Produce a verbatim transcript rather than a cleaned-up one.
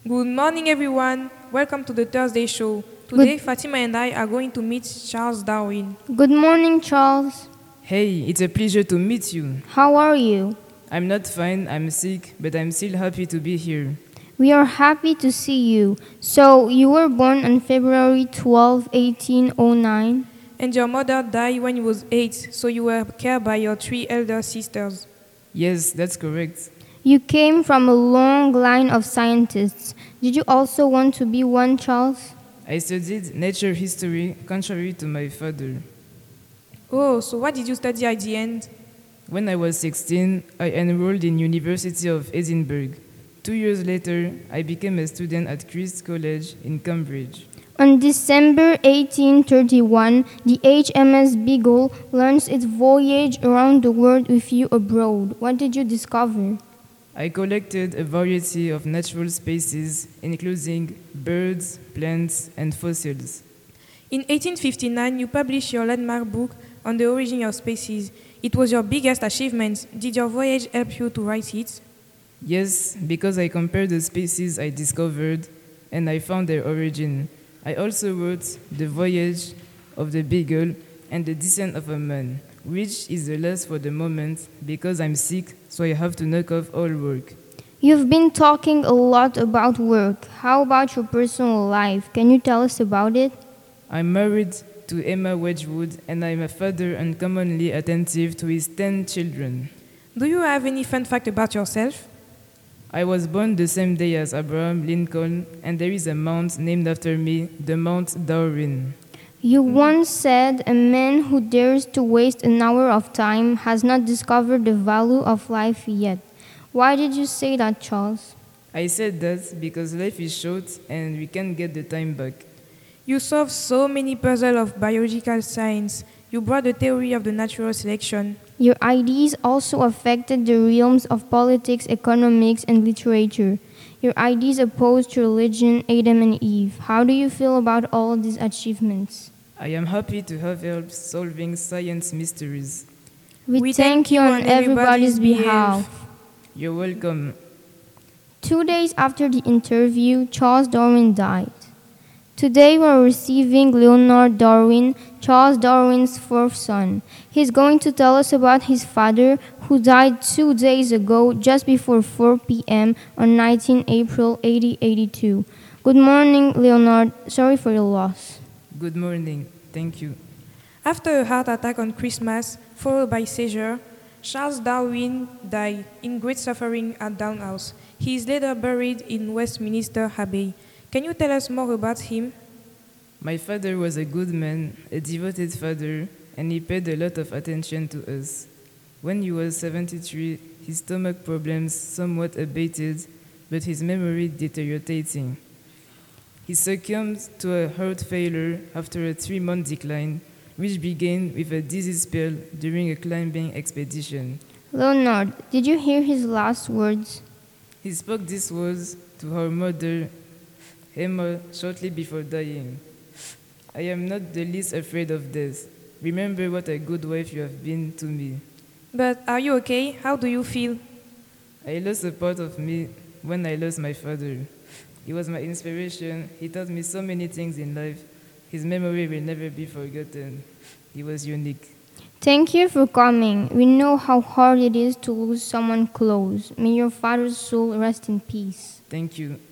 Good morning, everyone. Welcome to the Thursday show. Good, Today, Fatima and I are going to meet Charles Darwin. good morning, Charles. Hey, it's a pleasure to meet you. How are you? I'm not fine, I'm sick, but I'm still happy to be here. We are happy to see you. So, you were born on February twelfth, eighteen oh nine? And your mother died when you was eight, so you were cared by your three elder sisters. Yes, that's correct. You came from a long line of scientists. Did you also want to be one, Charles? I studied nature history, contrary to my father. Oh, so what did you study at the end? When I was sixteen, I enrolled in University of Edinburgh. Two years later, I became a student at Christ's College in Cambridge. On December eighteen thirty-one, the H M S Beagle launched its voyage around the world with you abroad. What did you discover? I collected a variety of natural species, including birds, plants, and fossils. In eighteen fifty-nine, you published your landmark book on the origin of species. It was your biggest achievement. Did your voyage help you to write it? Yes, because I compared the species I discovered and I found their origin. I also wrote The Voyage of the Beagle and The Descent of a Man, which is the last for the moment because I'm sick, so I have to knock off all work. You've been talking a lot about work. How about your personal life? Can you tell us about it? I'm married to Emma Wedgwood and I'm a father uncommonly attentive to his ten children. Do you have any fun fact about yourself? I was born the same day as Abraham Lincoln, and there is a mount named after me, the Mount Darwin. You once said a man who dares to waste an hour of time has not discovered the value of life yet. Why did you say that, Charles? I said that because life is short and we can't get the time back. You solved so many puzzles of biological science. You brought the theory of the natural selection. Your ideas also affected the realms of politics, economics, and literature. Your ideas opposed religion, Adam and Eve. How do you feel about all these achievements? I am happy to have helped solving science mysteries. We, We thank you on everybody's behalf. You're welcome. Two days after the interview, Charles Darwin died. Today we are receiving Leonard Darwin, Charles Darwin's fourth son. He's going to tell us about his father, who died two days ago, just before four p.m. on nineteenth April eighteen eighty-two. Good morning, Leonard. Sorry for your loss. Good morning. Thank you. After a heart attack on Christmas, followed by seizure, Charles Darwin died in great suffering at Downhouse. He is later buried in Westminster Abbey. Can you tell us more about him? My father was a good man, a devoted father, and he paid a lot of attention to us. When he was seventy-three, his stomach problems somewhat abated, but his memory deteriorating. He succumbed to a heart failure after a three-month decline, which began with a dizzy spell during a climbing expedition. Leonard, did you hear his last words? He spoke these words to her mother, Emma, shortly before dying. I am not the least afraid of death. Remember what a good wife you have been to me. But are you okay? How do you feel? I lost a part of me when I lost my father. He was my inspiration. He taught me so many things in life. His memory will never be forgotten. He was unique. Thank you for coming. We know how hard it is to lose someone close. May your father's soul rest in peace. Thank you.